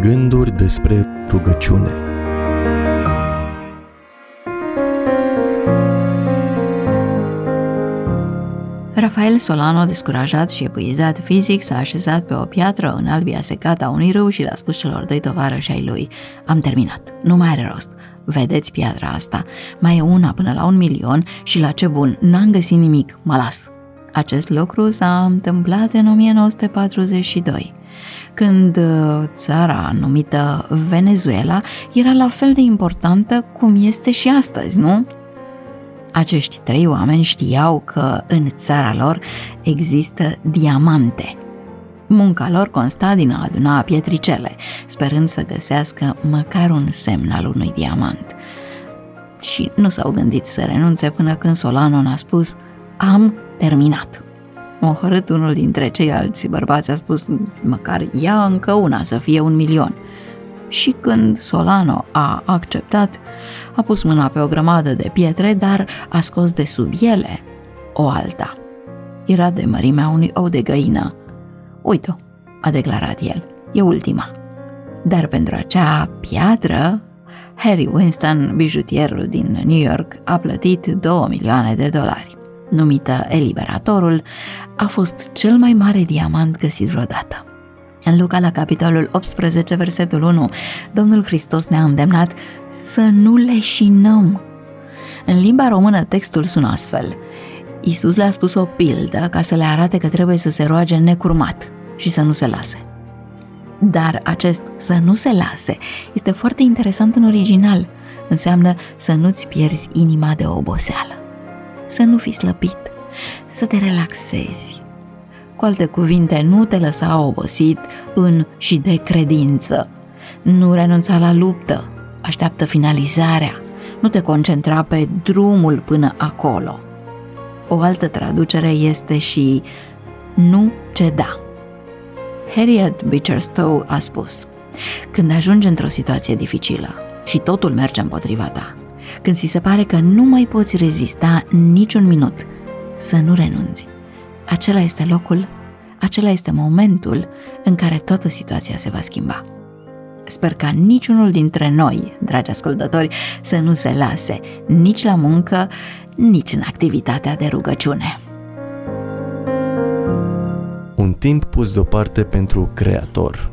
Gânduri despre rugăciune. Rafael Solano, descurajat și epuizat fizic, s-a așezat pe o piatră în albia secată a unui râu și le-a spus celor doi tovarăși ai lui: am terminat, nu mai are rost. Vedeți piatra asta? Mai e una până la 1.000.000 și la ce bun, n-am găsit nimic, mă las. Acest lucru s-a întâmplat în 1942, când țara numită Venezuela era la fel de importantă cum este și astăzi, nu? Acești trei oameni știau că în țara lor există diamante. Munca lor consta din a aduna pietricele, sperând să găsească măcar un semn al unui diamant. Și nu s-au gândit să renunțe până când Solano a spus: am terminat. Mohorât, unul dintre ceilalți bărbați a spus: măcar ia încă una să fie 1.000.000. Și când Solano a acceptat, a pus mâna pe o grămadă de pietre, dar a scos de sub ele o alta. Era de mărimea unui ou de găină. Uite-o, a declarat el, e ultima. Dar pentru acea piatră, Harry Winston, bijutierul din New York, a plătit $2.000.000. Numită Eliberatorul, a fost cel mai mare diamant găsit vreodată. În Luca, la capitolul 18, versetul 1, Domnul Hristos ne-a îndemnat să nu leșinăm. În limba română textul sună astfel: Iisus le-a spus o pildă ca să le arate că trebuie să se roage necurmat și să nu se lase. Dar acest să nu se lase este foarte interesant în original. Înseamnă să nu-ți pierzi inima de oboseală, să nu fii slăbit, să te relaxezi. Cu alte cuvinte, nu te lăsa obosit în și de credință. Nu renunța la luptă, așteaptă finalizarea. Nu te concentra pe drumul până acolo. O altă traducere este și nu ceda. Harriet Beecher Stowe a spus: când ajungi într-o situație dificilă și totul merge împotriva ta, când ți se pare că nu mai poți rezista niciun minut, să nu renunți. Acela este locul, acela este momentul în care toată situația se va schimba. Sper ca niciunul dintre noi, dragi ascultători, să nu se lase nici la muncă, nici în activitatea de rugăciune. Un timp pus deoparte pentru Creator.